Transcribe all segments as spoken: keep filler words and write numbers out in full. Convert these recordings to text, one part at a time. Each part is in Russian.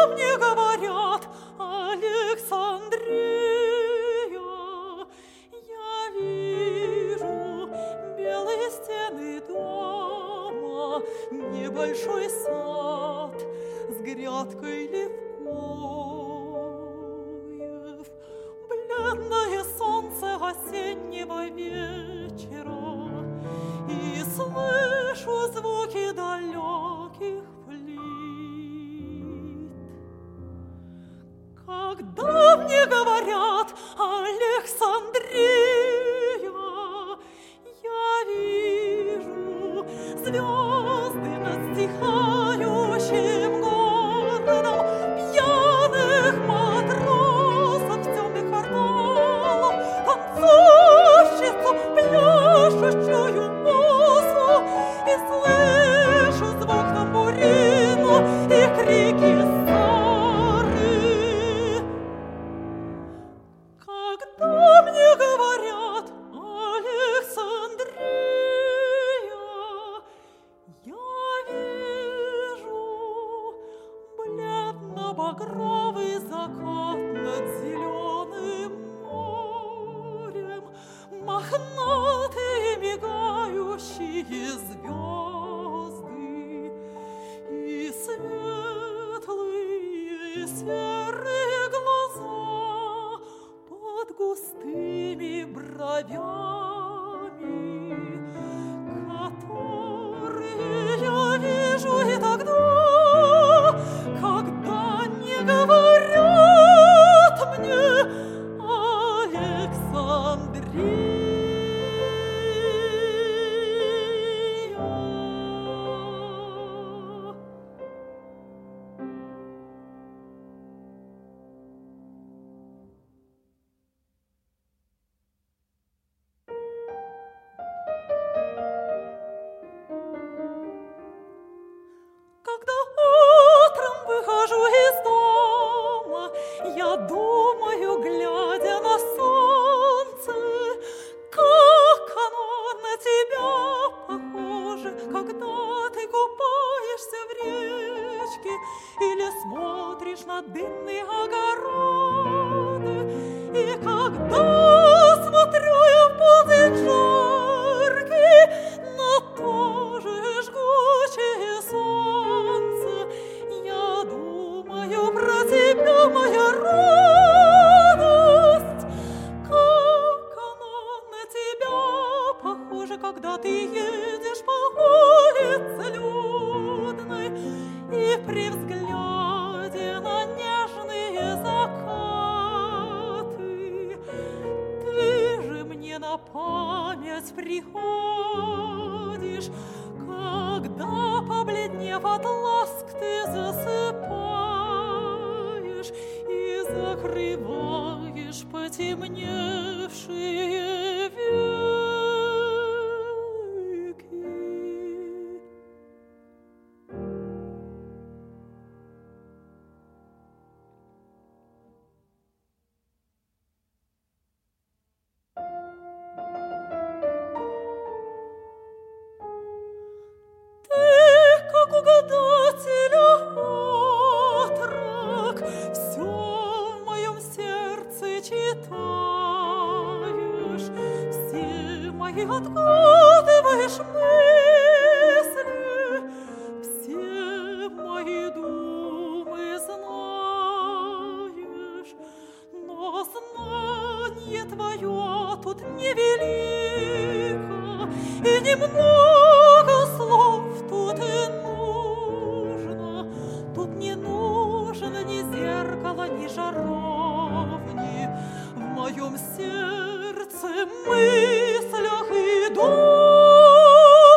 мне говорят, Александрия, я вижу белые стены дома, небольшой сад с грядкой левкоев, бледное солнце осеннего вечера, и слышу звуки далеких флейт. Когда мне говорят, Александрия, я вижу звезды над стихающим городом, пьяных матросов в темных кварталах, танцовщицу, пляшущую осу, и слышу звук тамбурина и крики Сары. Когда мне говорят, Александрия, я вижу бледно-багровый закат над зеленым морем, мохнатые мигающие звезды и светлые серые глаза под густыми бровями, которые я вижу и тогда, когда не говорят мне, Александрия. Когда утром выхожу из дома, я думаю, глядя на солнце, как оно на тебя похоже, когда ты купаешься в речке или смотришь на дымные огороды. И когда смотрю я в полдень жаркий на то же жгучее солнце, я думаю про тебя, моя радость, как она на тебя похожа, когда ты едешь по улице людной, и при взгляде на нежные закаты ты же мне на память приходишь, когда, побледнев от ласк, ты засыпаешь и закрываешь потемневшие веки. Угадателя отрок, все в моем сердце читаешь, все мои отгадываешь мысли, все мои думы знаешь, но знание твое тут невелико, и немного слов тут и тут не нужно ни зеркала, ни жаровни. В моем сердце, мыслях и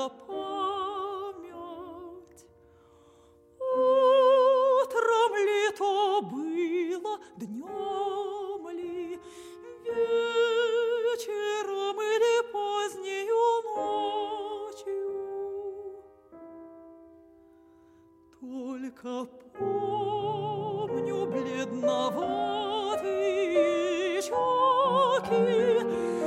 только память. Утром ли то было, днем ли, вечером или позднею ночью. Только помню бледноватые щеки,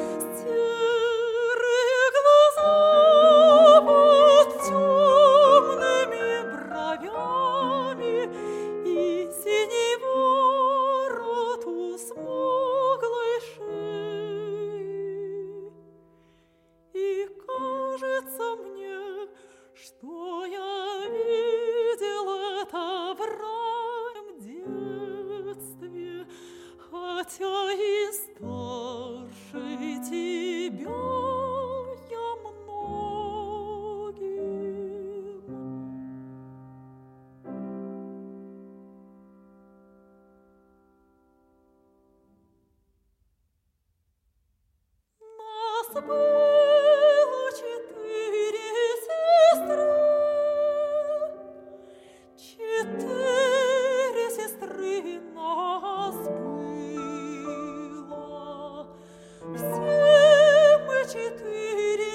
серые глаза под темными бровями и синий ворот у смуглой шеи. И кажется мне, что я видел это в раннем детстве, хотя и старше тебя я многим. Нас было четыре сестры, четыре сестры нас было. Все мы четыре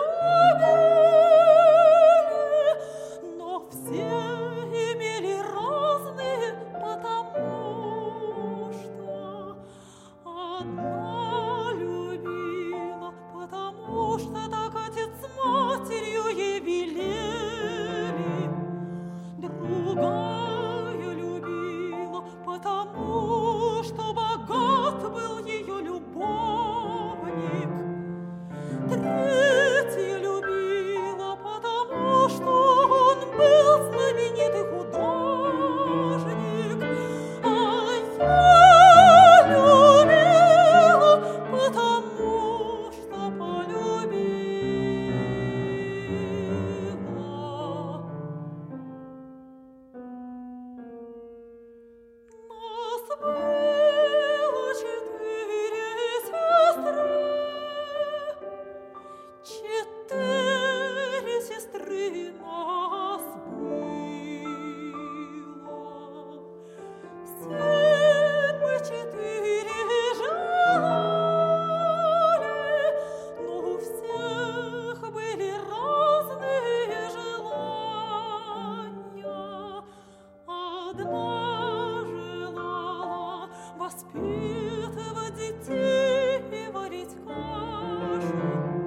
любили, но все имели разные, потому что одна любила, потому что так отец с матерью ей велели, другая любила, потому что богат был ее любовник, третья любила, потому что он был знаменитый художник, а я любила, потому что полюбила. Нас было четыре сестры, четыре сестры нас было. Все мы четыре желали, но у всех были разные желания. Одна желала воспитывать детей и варить кашу,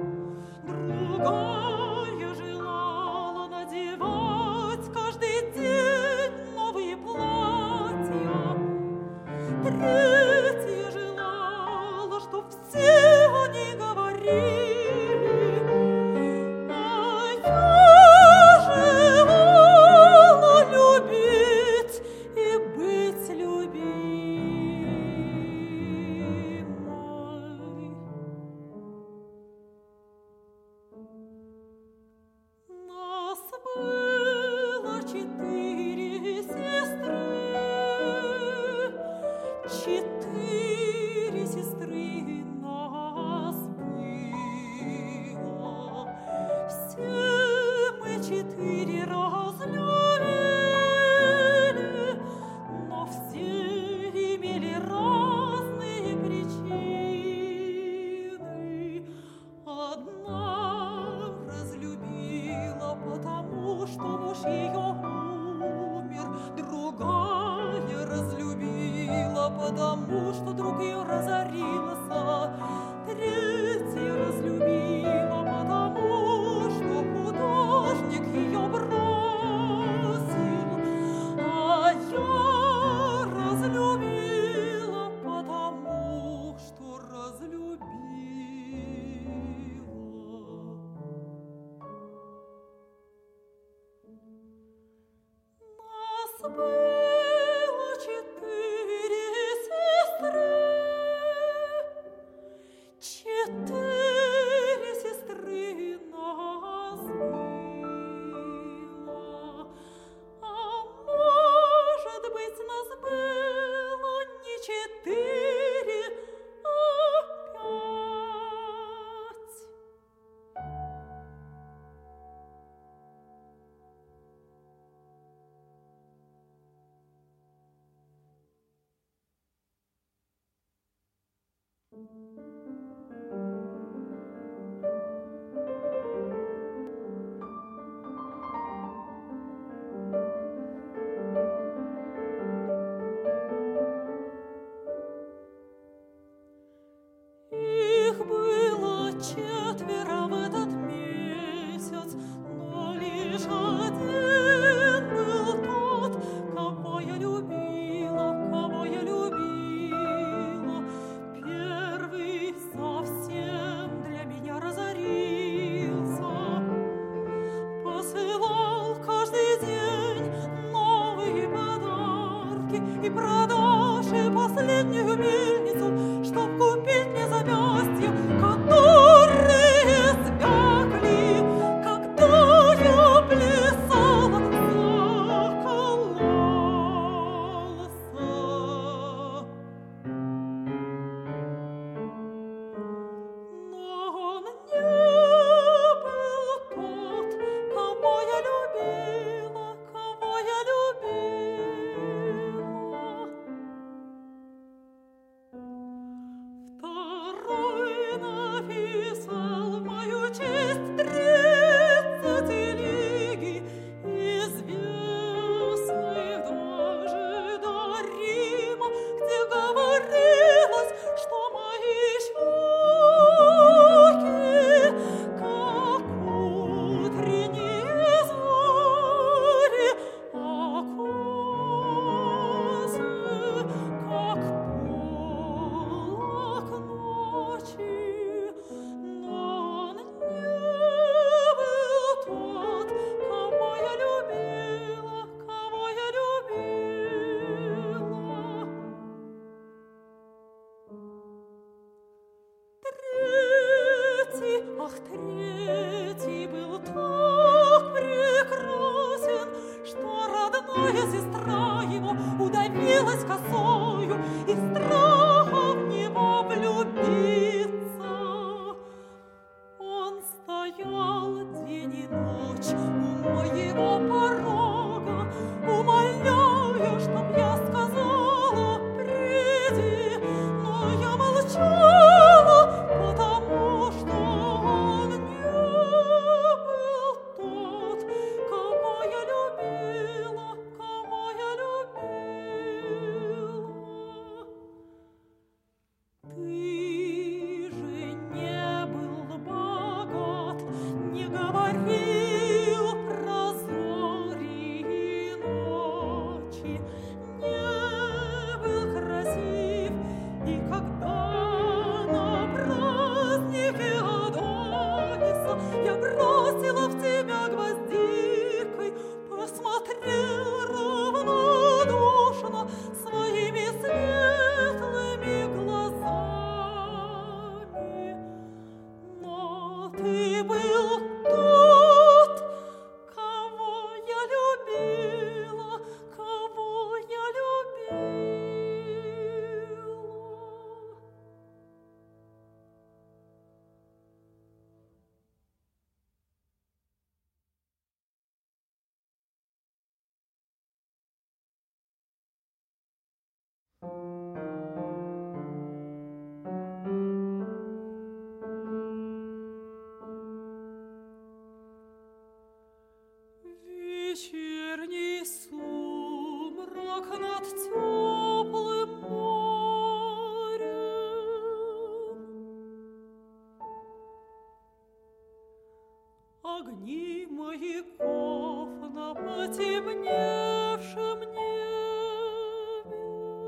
другая желала надевать каждый день новые платья, третья желала, чтоб все они говорили, а я желала любить и быть любимой. Нас было четыре сестры, четыре сестры нас было. Все мы четыре раз любили, но все имели разные причины. Одна разлюбила, потому что муж ее умер, другая разлюбила, потому что друг ее разорился, третья разлюбила, потому что художник ее бросил, а я разлюбила, потому что разлюбила. Нас было четыре сестры, Их было четверо в этот месяц, но лишь один был тот, кого я любила, кого я любила. Первый совсем для меня разорился, посылал каждый день новые подарки и продажи последнюю мельницу, чтоб купить мне запястья, которые звякли, когда я плясала, закололся. Но он не был тот, кого я любила, кого я любила. Второй написал в мою честь тридцать лиги, известных даже до Рима, где говорилось, что мои щеки, как утренние зори, а козы, как полок ночи. Но он не был тот, кого я любила, кого я любила. Третий, ах, третий был так прекрасен, что родная сестра его удавилась косою и страха в него влюбиться. Он стоял день и ночь у моего порога, умоляя, чтоб я сказала «приди», но я молчала, потому что он не был тот, кого я любила, кого я любила. Ты же не был богат, не говорил про зори и ночи, не был красив, и когда на празднике Адониса я бросила в тебя гвоздикой, посмотрел равнодушно своими светлыми глазами. Но ты был тот, кого я любила, кого я любила. Вечерний сумрак над теплым морем, огни маяков на потемневшем небе,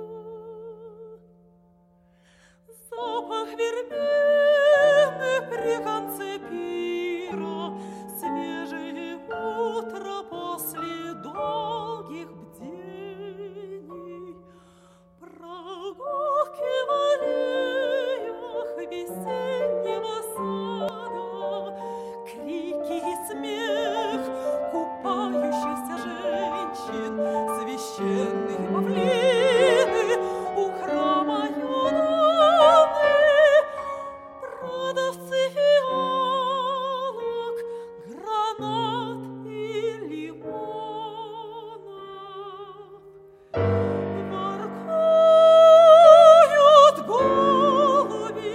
запах вербены при конце пира, свежее утро после долгих бдений, прогулки в аллеях весеннего сада, крики и смех купающихся женщин, священные павлины у храма Юноны, продавцы фиалок, гранат и лимонов. Воркуют голуби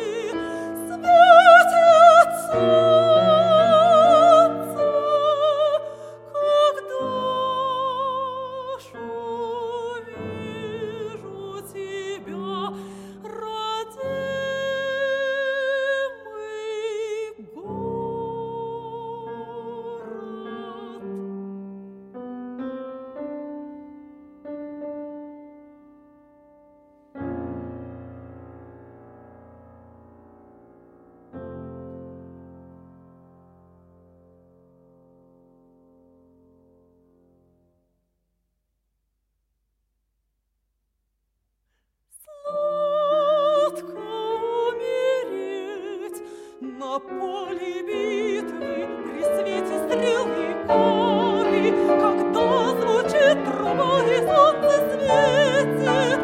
На поле битвы при свете стрел и копий, когда звучит труба и солнце светит,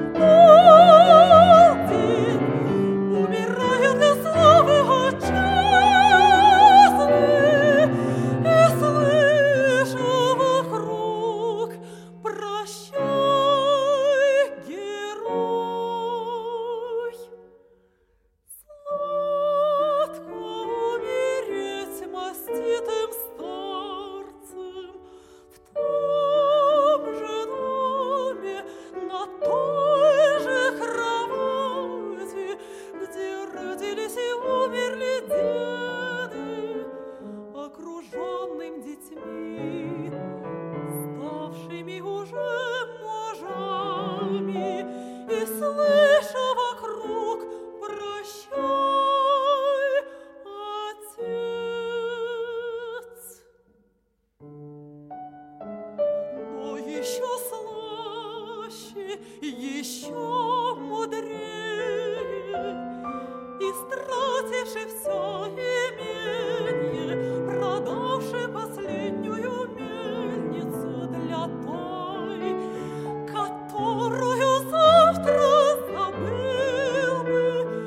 полдень умирает для славы отчизны, и слышу вокруг: прощай, герой. Сладко умереть маститым старцем в том же доме, на той же кровати, где родились и умерли деды, окруженным детьми, ставшими уже мужами, и слыша вокруг: прощай, отец. Но еще слаще, еще мудрее, истративши все имение, продавши последнюю мельницу для той, которую завтра забыл бы,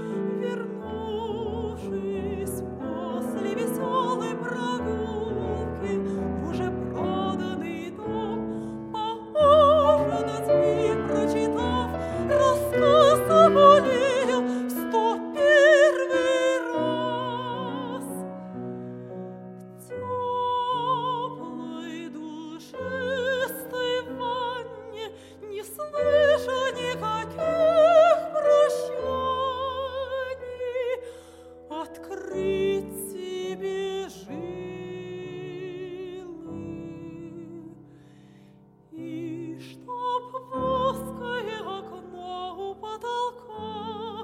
вернувшись после веселой прогулки в уже проданный дом, поужинать и прочитав рассказ о более в сто первый раз. В теплой душистой ванне, не слыша никаких прощаний, открыть себе жилы, и чтоб плоское окно у потолка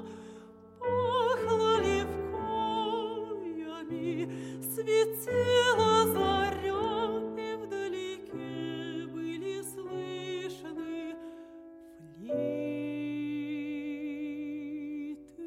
пахло левкоями, светила заря, и вдалеке были слышны флейты.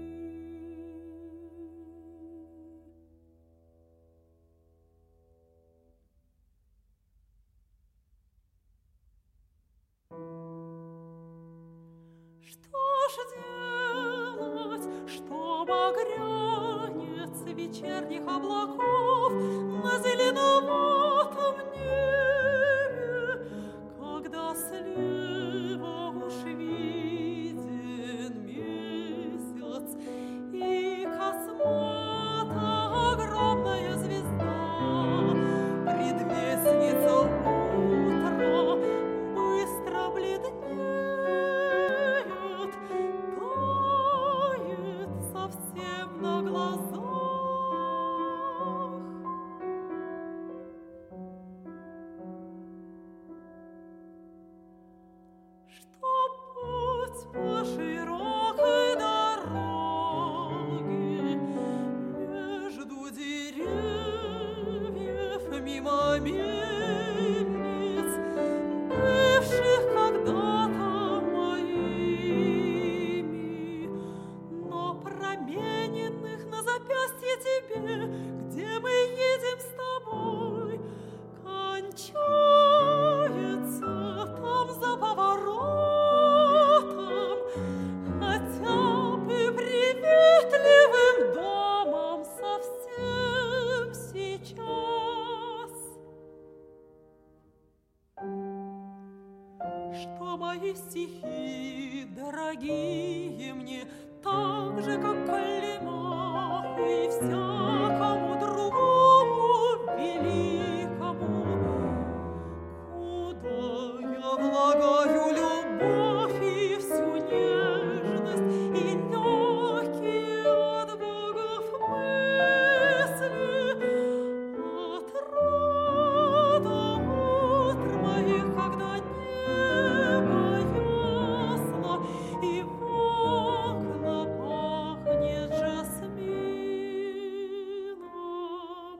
Что ж делать, чтоб огрянец вечерних облаков на зеленоватом небе, когда слева уж виден месяц и космата огромная звезда, предвестница утра, быстро бледнеет, тает совсем на глазах. Что путь по широкой дороге между деревьев мимо мельниц, бывших когда-то моими, но промененных на запястье тебе, где мы едем с тобой, кончается там за поворотом, хотя бы приветливым домом совсем сейчас. Что мои стихи, дорогие мне, так же, как Калимаху и всякому другому великому, куда я влагаю любовь и всю нежность и легкие от богов мысли, отрада утр моих, когда небо ясно и в окна пахнет жасмином.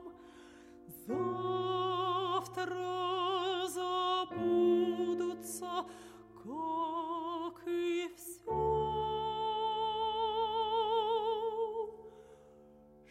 Завтра забудутся, как и все.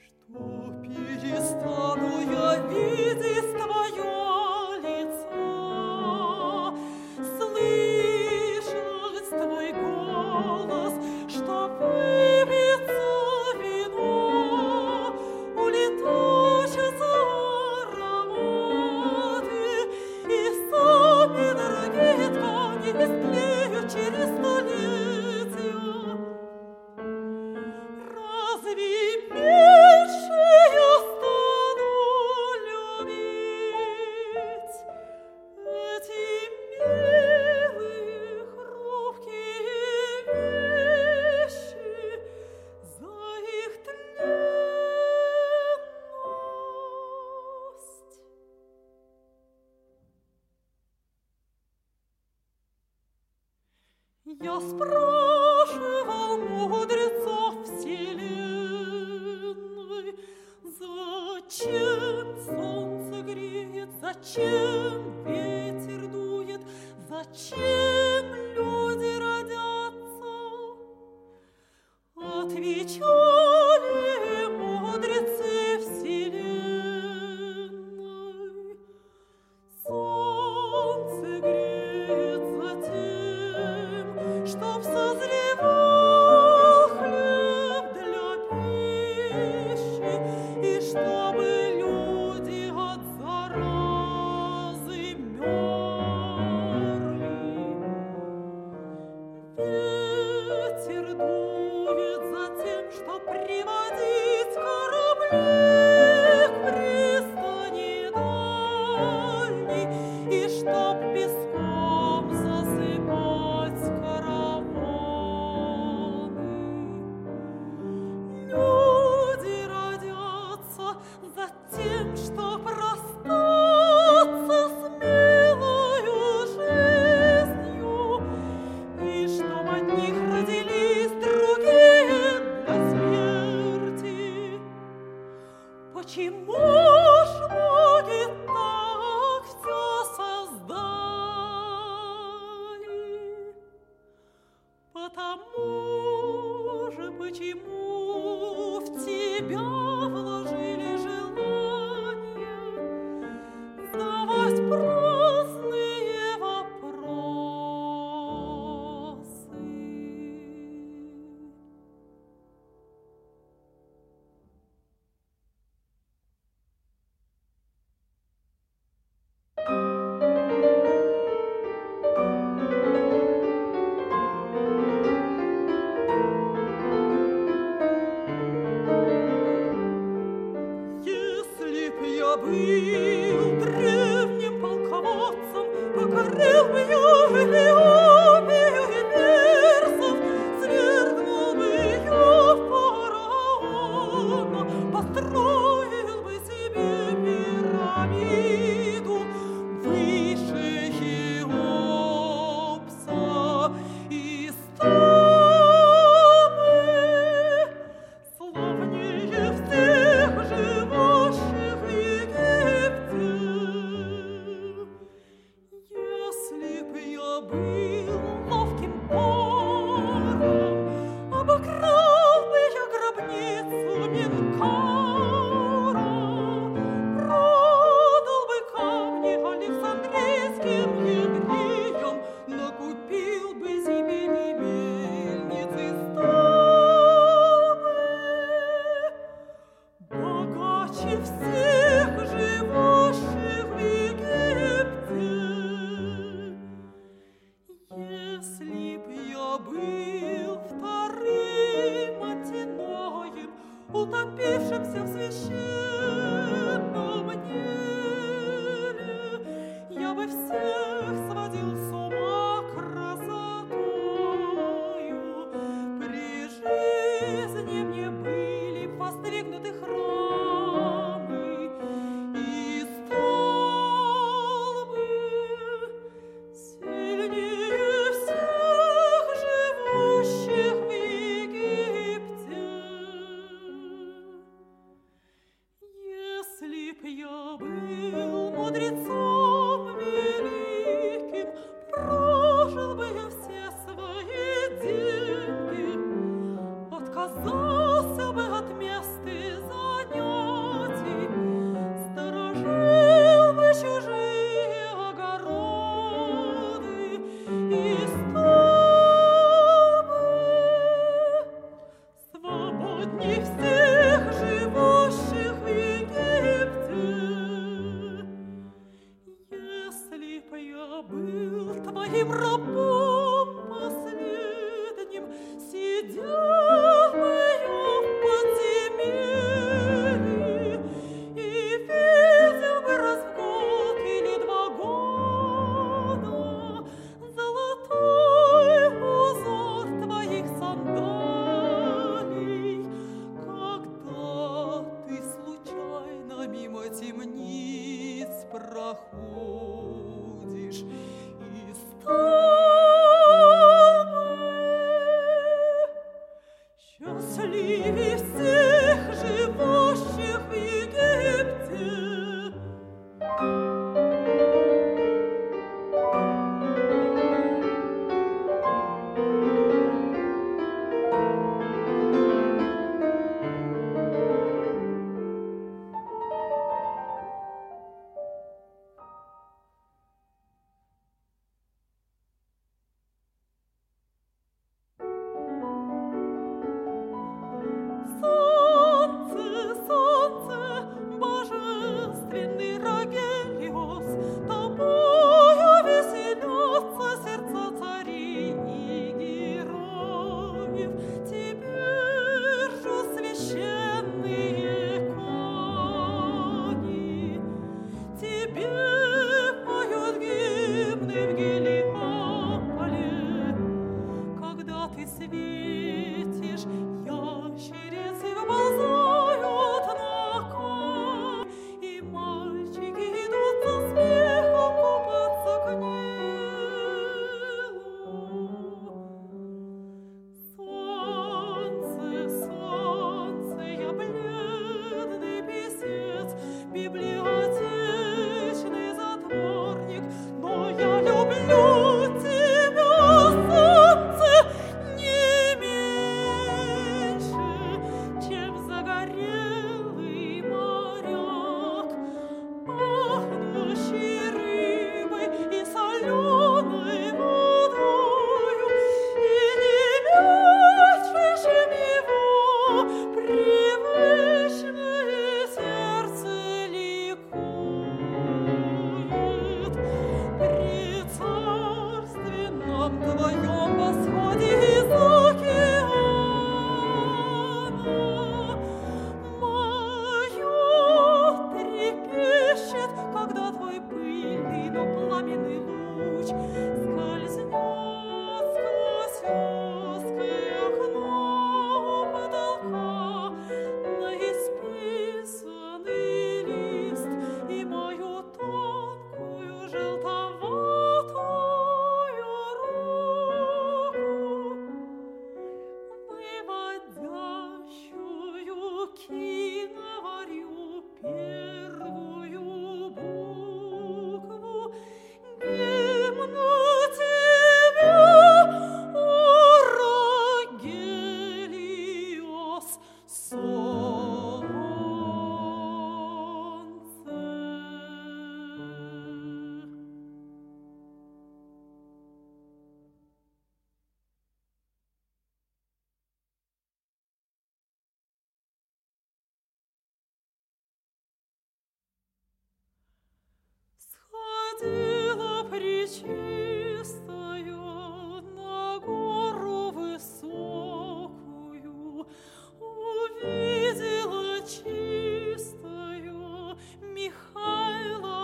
Я спрашивал мудрецов вселенной, зачем солнце греет, зачем ветер дует, зачем люди родятся? Отвечали мудрецы вселенной: солнце греет затем, чтоб созревал хлеб для пищи, и чтобы люди от заразы мерли. Ветер дует затем, чтоб приводить корабли к пристани дальней, и чтоб песком засыпать караваны. Люди родятся затем, чтоб расстаться с милою жизнью, и чтоб от них родились другие для смерти. Почему ж боги так все создали? Потому же, почему в тебя вложили желание задавать праздные вопросы. Если б я был древним полководцем, покорил бы я Эфиопию и персов, свергнул бы я фараона, построил бы себе пирамиду выше Хеопса, и стал бы славнее всех живущих в Египте. Если б я был ловким вором, обокрал бы я гробницу Менкара, продал бы камни Александрийским евреям, накупил бы земель и мельниц, и стал бы богаче всех живущих в Египте. Если б я был вторым Антиноем, утопившимся в священном Ниле, я бы всех сводил с ума красотою. При жизни мне были воздвигнуты храмы, и стал бы сильнее всех живущих в Египте. Если б я был мудрецом великим, прожил бы я все свои деньги, отказался бы от мест и занятий, сторожил бы чужие огороды, и стал бы свободней всех живущих в Египте. Если б я был твоим рабом последним, сидел бы я в подземелье и видел бы раз в год или два года золотой узор твоих сандалий, когда ты случайно мимо темниц проходишь, и стал бы пречистая на гору высокую увидела чистая Михаила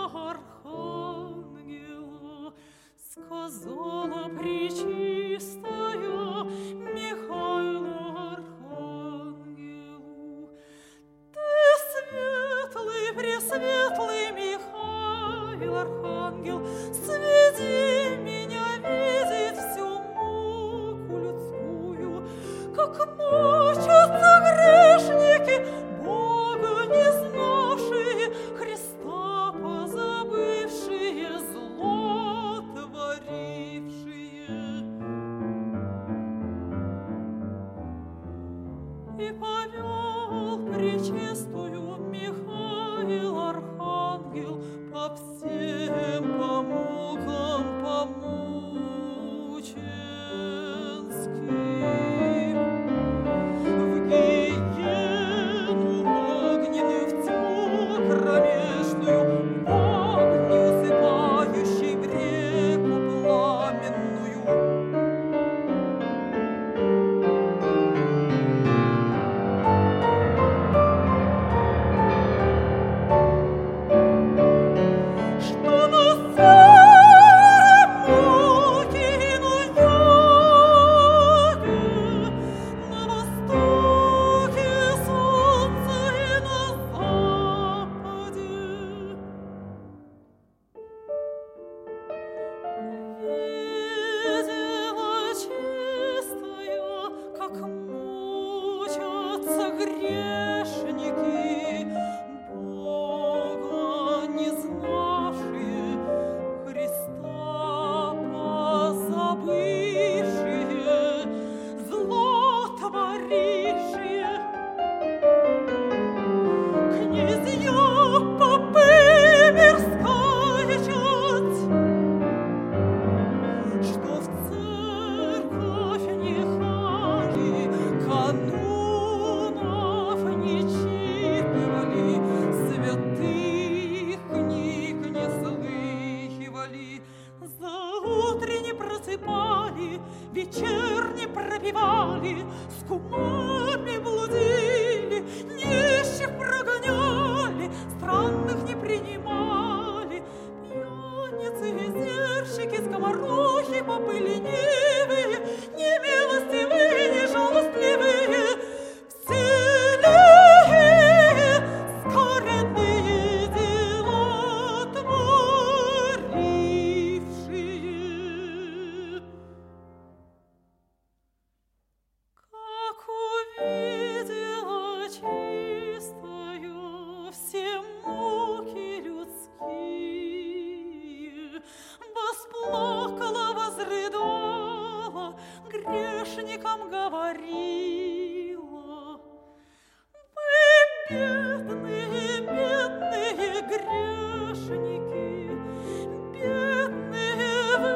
Архангела, сказала пречистая Михаилу Архангелу: ты светлый, пресветлый Михаил Архангел, сведи меня видеть всю муку людскую, как мучатся грешники, Бога не знавшие, Христа позабывшие, зло творившие. И повел пречистую Михаил Архангел по всем помукам помученским, в гиену огненную, в тьму кромешную, в огне усыпающий, в реку пламенную. Что на сером муки и на юге, на востоке солнца и на западе, видела чистая, как мучатся грешники, Бога не знавшие, Христа позабывшие, зло творившие. Князья, попы, мирская чать, что в церковь не хали, канунов не читывали, святых книг не слыхивали, заутренне просыпали, вечерне пропевали, с кумами блудили, нищих прогоняли, странных не принимали, пьяницы, везерщики, скоморохи, попы ленивые, немилостивые, нежалостливые, вселенные, скорбные дела творившие. Как увидела чистая все муки людские, восплакала, возрыдала, грешникам говорила: вы бедные, бедные грешники, бедные вы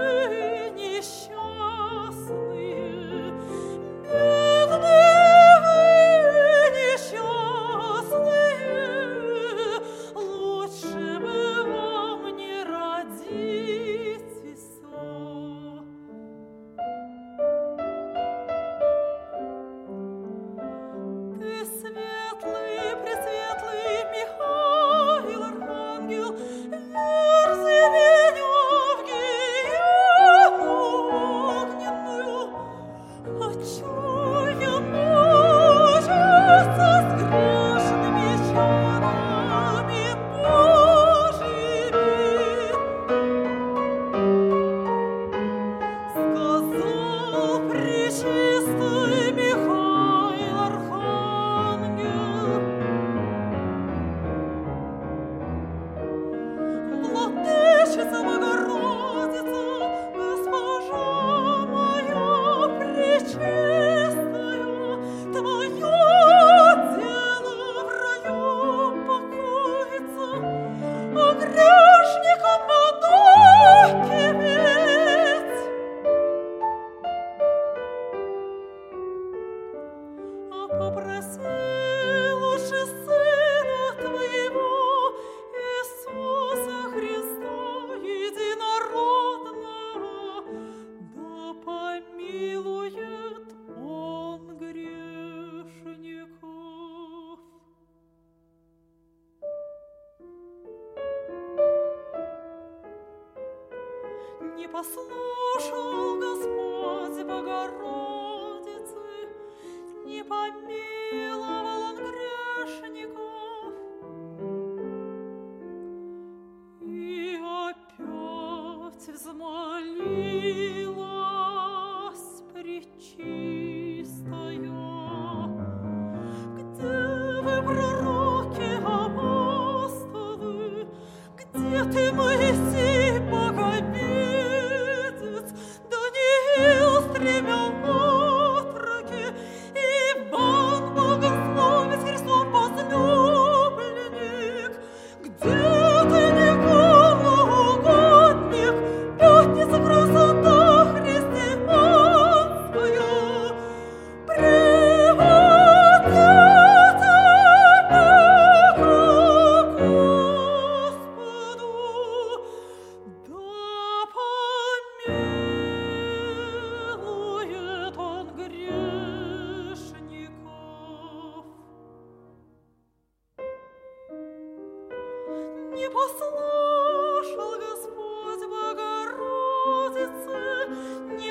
несчастные, бедные вы несчастные, лучше бы вам не родитесь. Ты светлый, пресветлый Михаил Не послушал Господь Богородицы, не помиловал Он грешников. И опять взмолилась Пречистая: где вы, пророки, апостолы, где ты, Моисей, Богобедец, Даниил с тремя отроки, Иван, богословец, Христов возлюбленник? Где ты, Никола, угодник, Пятница, красота христианская? Приводите меня к Господу, да помилует Он грешников. Не послушал Господь Богородицы, не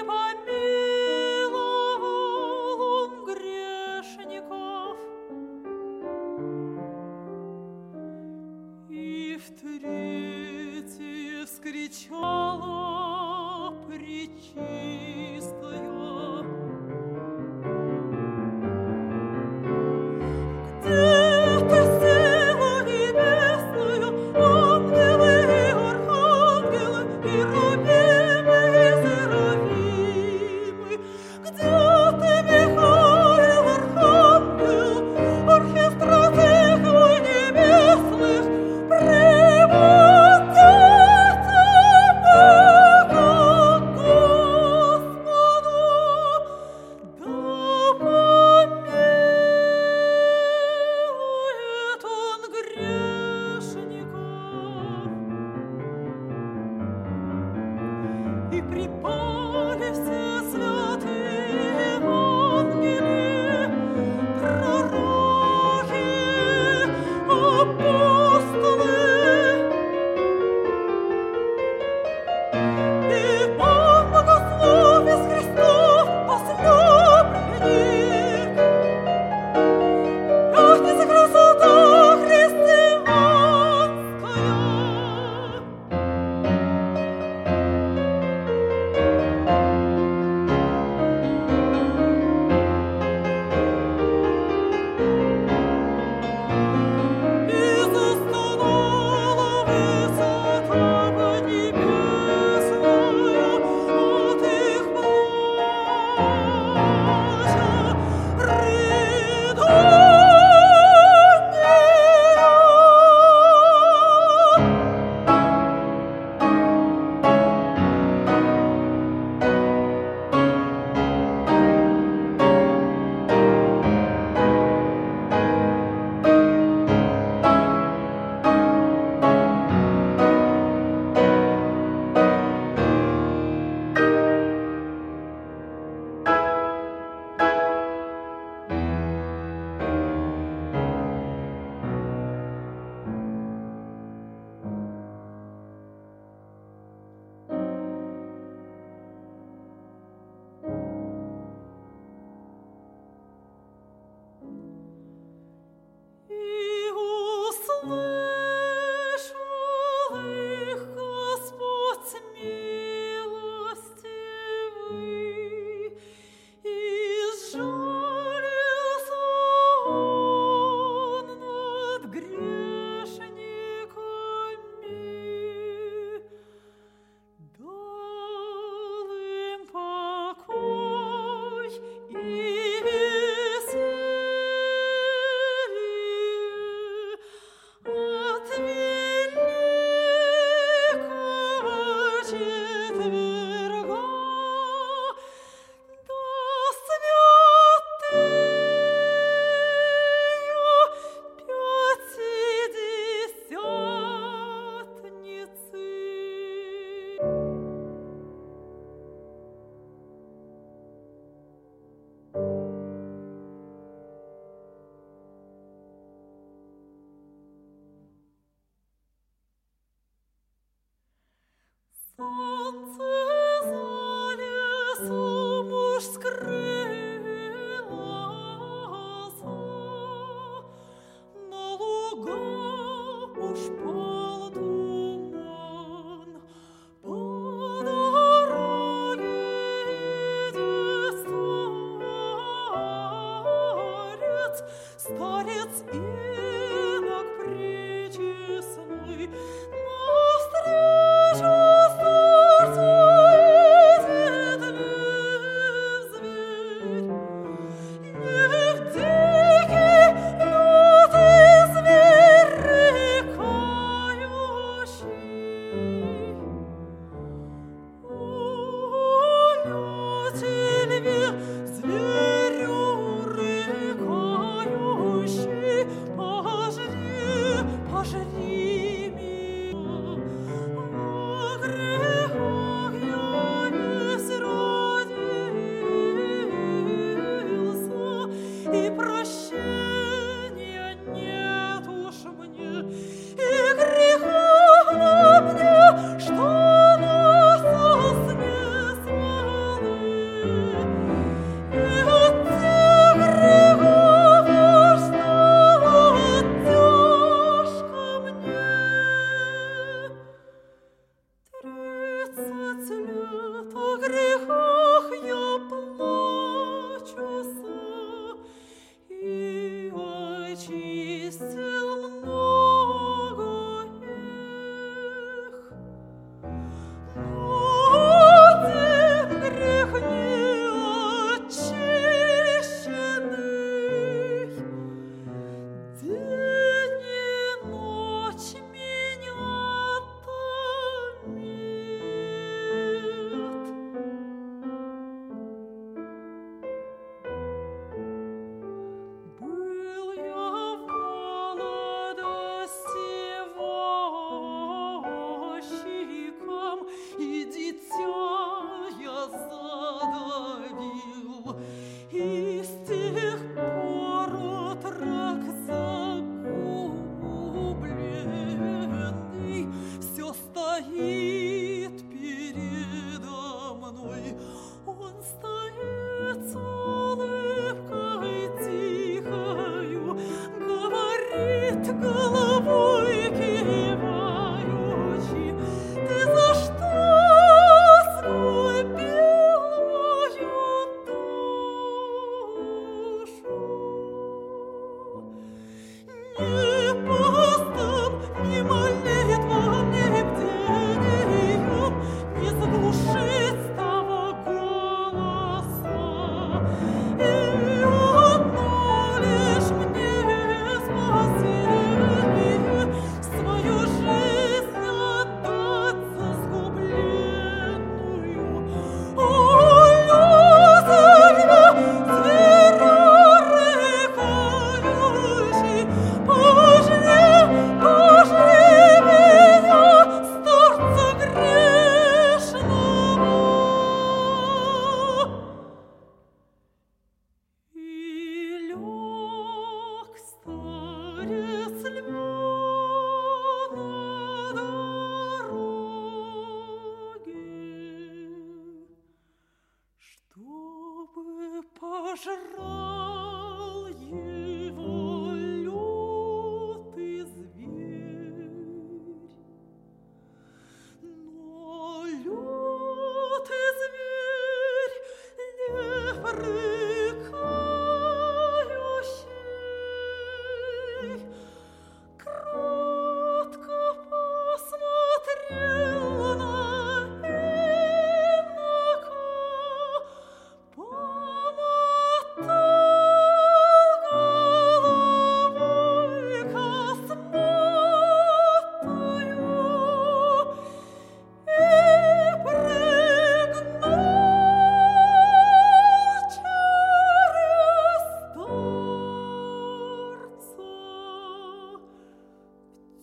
помиловал Он грешников. И втретье вскричала Пречистая: где ты, сила небесная, ангелы и архангелы, и рабимы, и серафимы? Где ты, Михаил, архангел, архистратих небесных? Приводите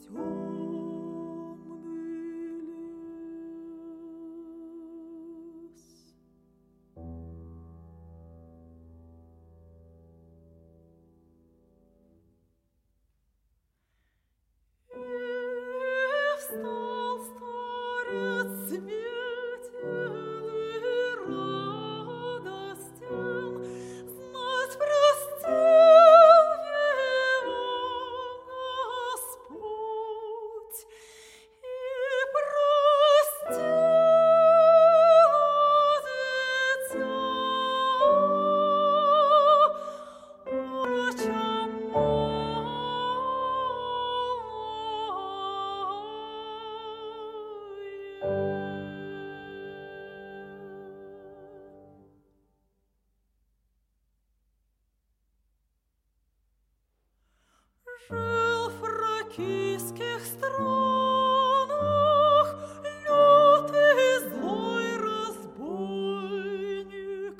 Жил в фракийских странах лютый злой разбойник.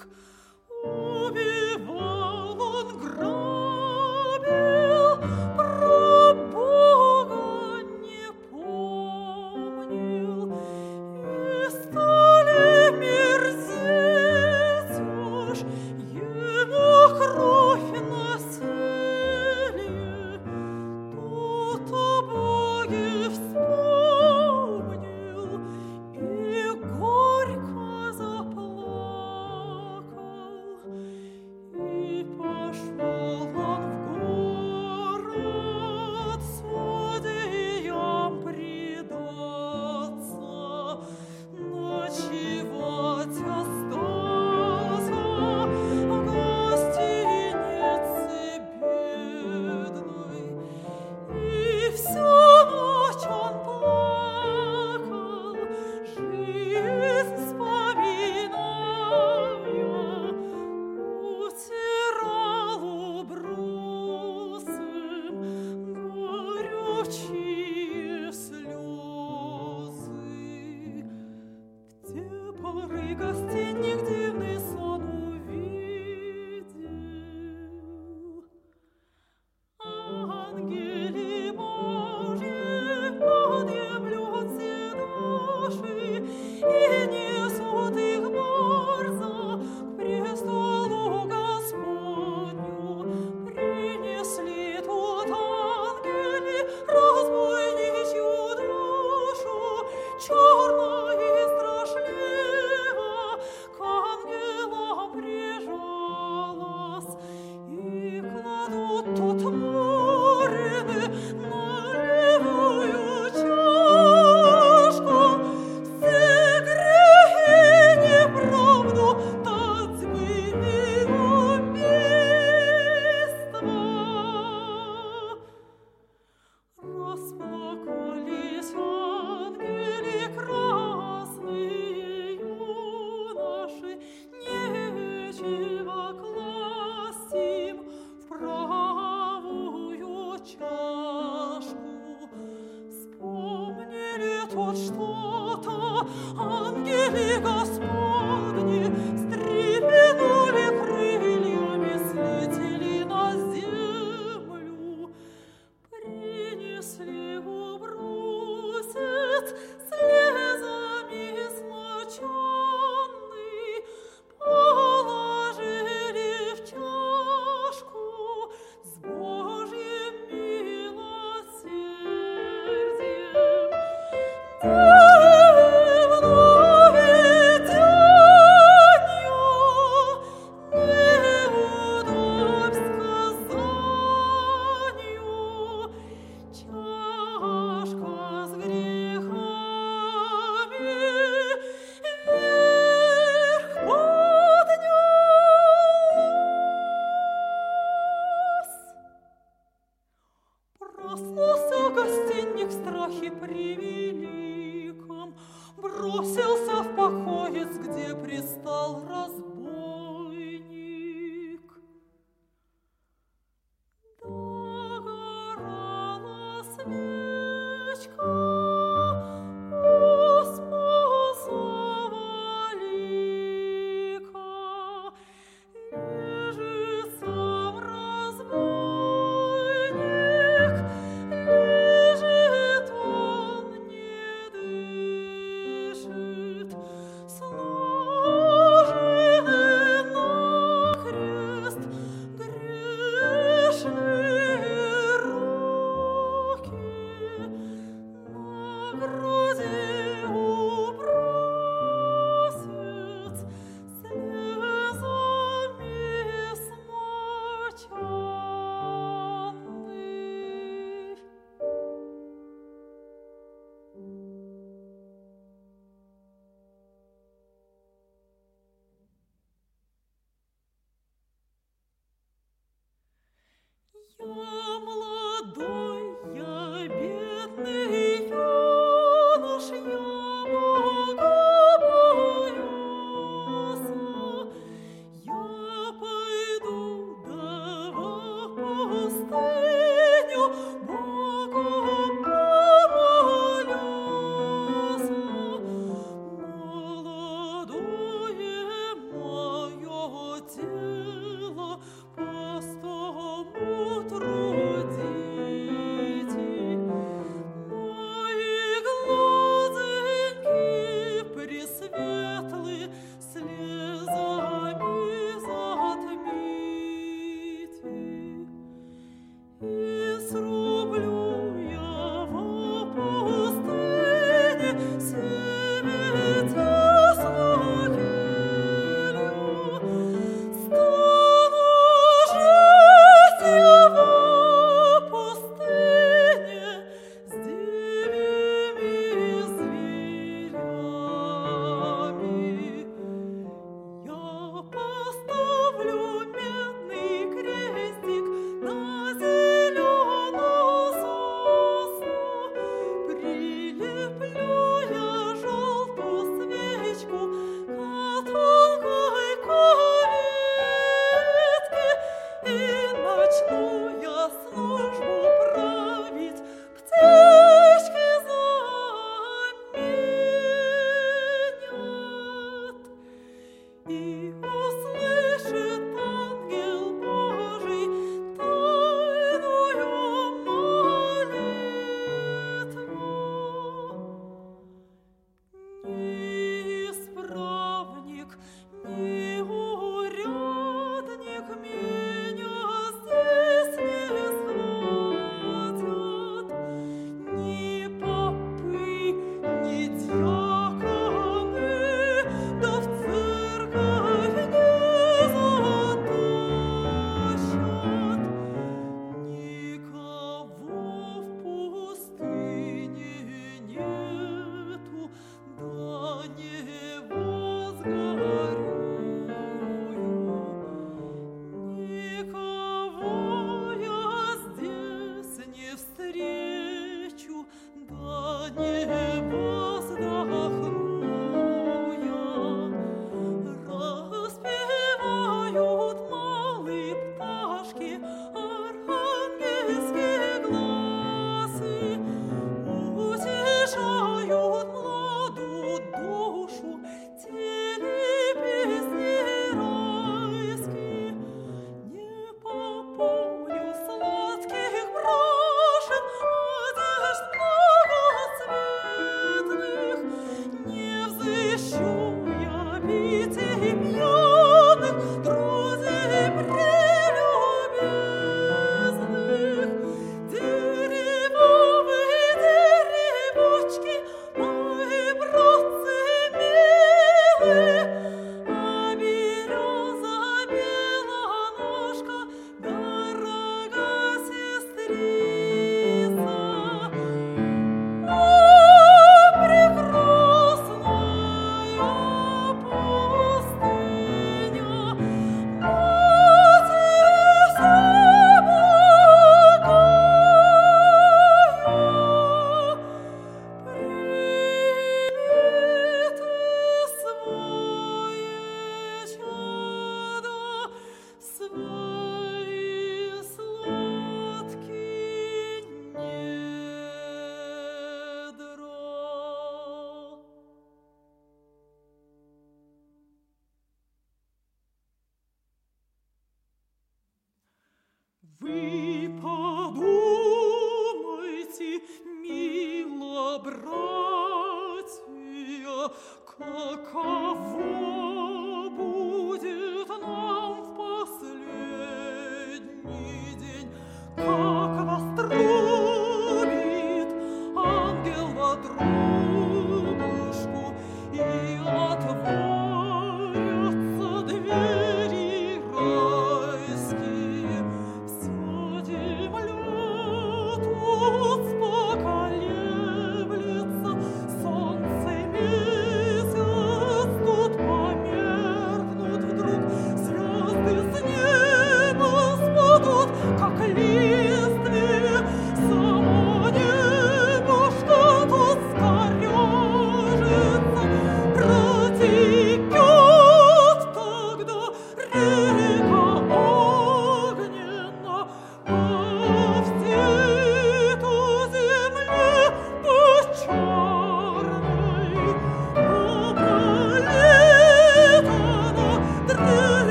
Убивал он, грабил, про Бога не помнил. И стали мерзеть уж ему кровь носили. Тут о Боге вспомнил и горько заплакал. И пошел он в город судьям предаться, ночевать остался в гостинице бедной. И всю ночь он плакал, жизнь вспоминая, утирал убрусом горючие слезы. В те поры гостиник дивный сон увидел. Ангели Божьи подъемлют все души и несут их борзо к престолу Господню. Принесли тут ангели разбойничью душу, черно и страшливо к ангелам прижалась. И кладут тут Морены на левую чашку все грехи и неправду, татьбы и убийства. Расплакались ангели красные юноши, нечего класть им в правую чашку. Вспомнили тут что-то ангели Господни, встрепенули крыльями, слетели на землю. Принесли убрусец слезами смоченный, положили в чашку с Божьим милосердием. Дивно виденье, неудобь сказанию. Чашка с грехами вверх поднялась. Проснулся гостиник в страхе превеликом, бросился в покоец, где пристал разбойник. Догорала свечка у спасового лика, лежит сам разбойник, лежит Вы подумайте, мило, брат.